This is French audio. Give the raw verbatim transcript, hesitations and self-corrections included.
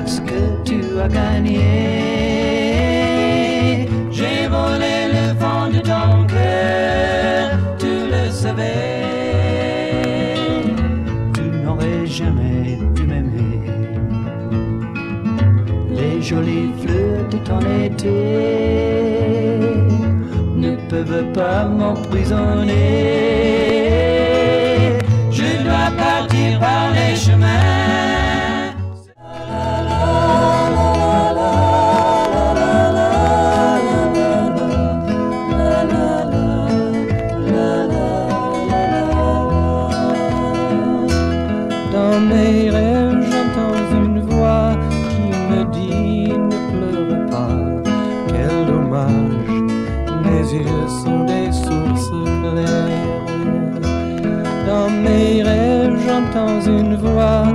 parce que tu as gagné. J'ai volé le vent de ton cœur, tu le savais. Tu n'aurais jamais pu m'aimer. Les jolies fleurs de ton été ne peuvent pas m'emprisonner. Je dois partir par les chemins. Dans mes rêves, j'entends une voix qui me dit ne pleure pas. Quel dommage, mes yeux sont des sources claires. Dans mes rêves, j'entends une voix